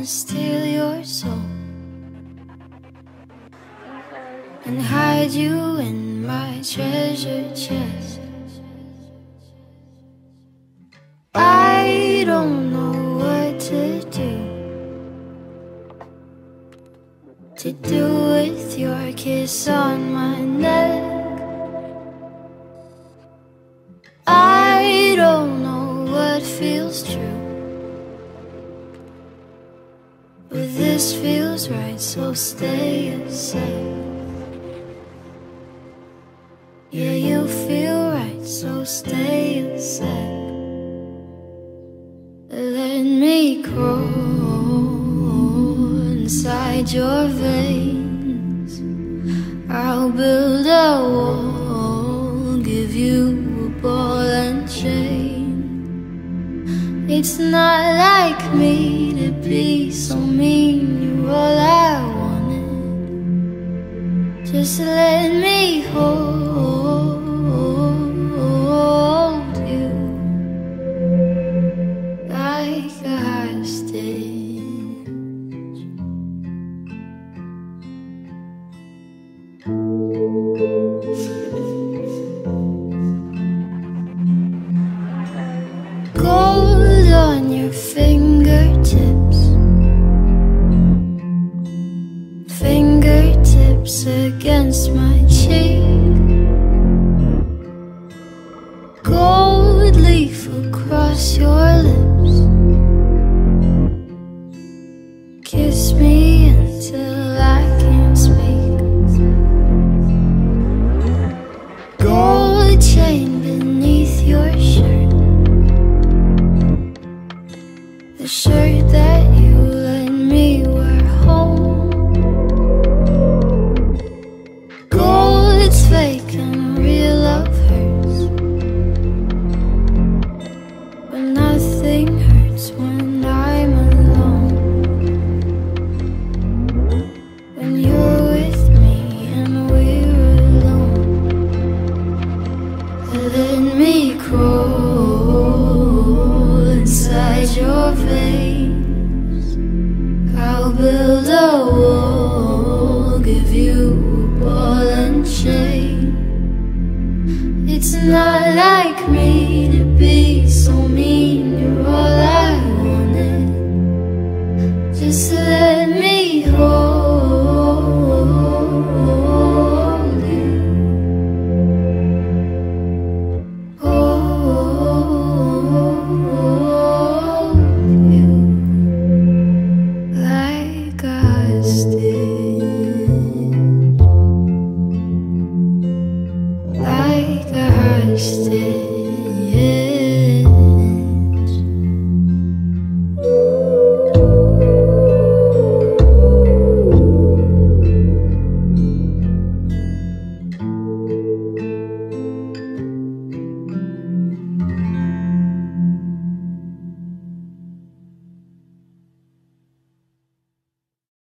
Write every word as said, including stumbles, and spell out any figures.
wanna steal your soul and hide you in my treasure chest. I don't know what to do To do with your kiss on my neck. I don't know what feels true, but this feels right, so stay a sec. Yeah, you feel right, so stay a sec. Let me crawl inside your veins. I'll build a wall, give you a ball and chain. It's not like me to be so mean, you're all I wanted. Just let me hold you like a hostage. Gold on your fingertips, fingertips against my cheek. Gold leaf across your lips. Kiss me until I can't speak. Gold chain beneath your shirt, the shirt that you let me wear home. Gold, it's fake and real love hurts, but nothing hurts when I'm alone. When you're with me and we're alone. Let me crawl inside your veins. I'll build a wall, give you a ball and chain. It's not like me to be so mean, you're all I wanted. Just let me hold you, hold you like a hostage, like a hostage.